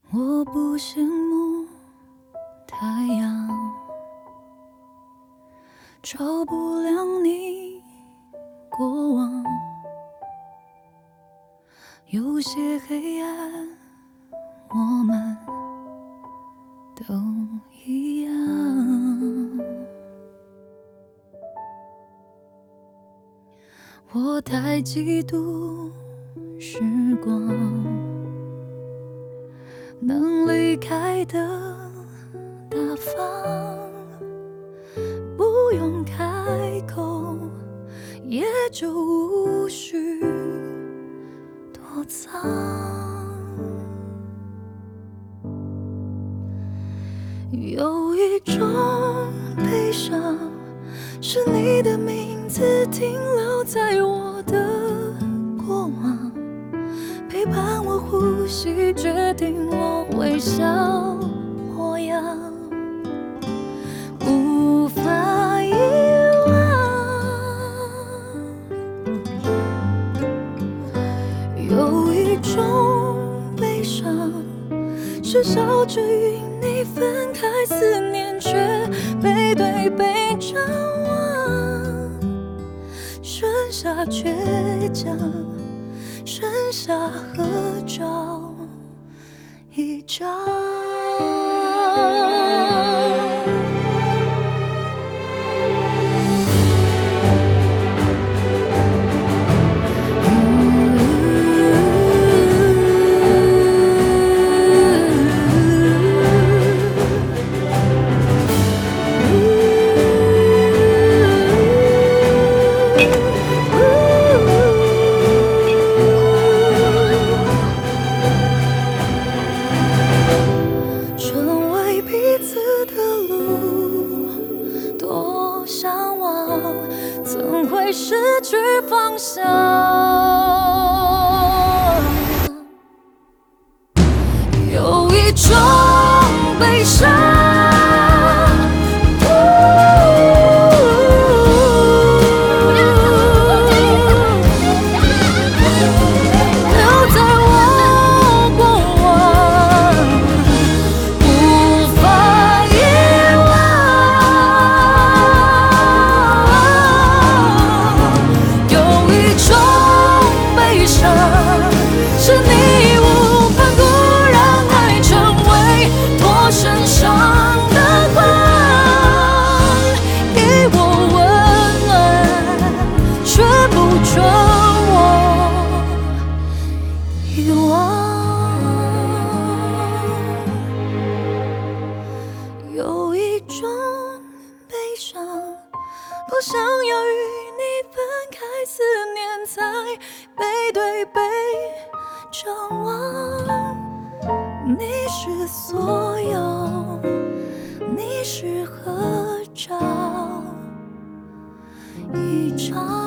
我不羡慕太阳，照不亮你过往。有些黑暗，我们都一样。我太嫉妒时光，能离开的大方，不用开口，也就无需躲藏。有一种悲伤，是你的名字停留在我的过往，陪伴我呼吸，决定我微笑模样，无法遗忘。有一种悲伤，是笑着与你分开，思念却背对背张望，剩下倔强，剩下合照一张。成为彼此的路，多向往，怎会失去方向？有一种悲伤，留在我过往，无法遗忘。有一种悲伤，是你无反顾，让爱成为我身上的光，给我温暖，却不准我遗忘。有一种悲伤，不想要与你分开，思念才背对背张望。你是所有，你是合照一张。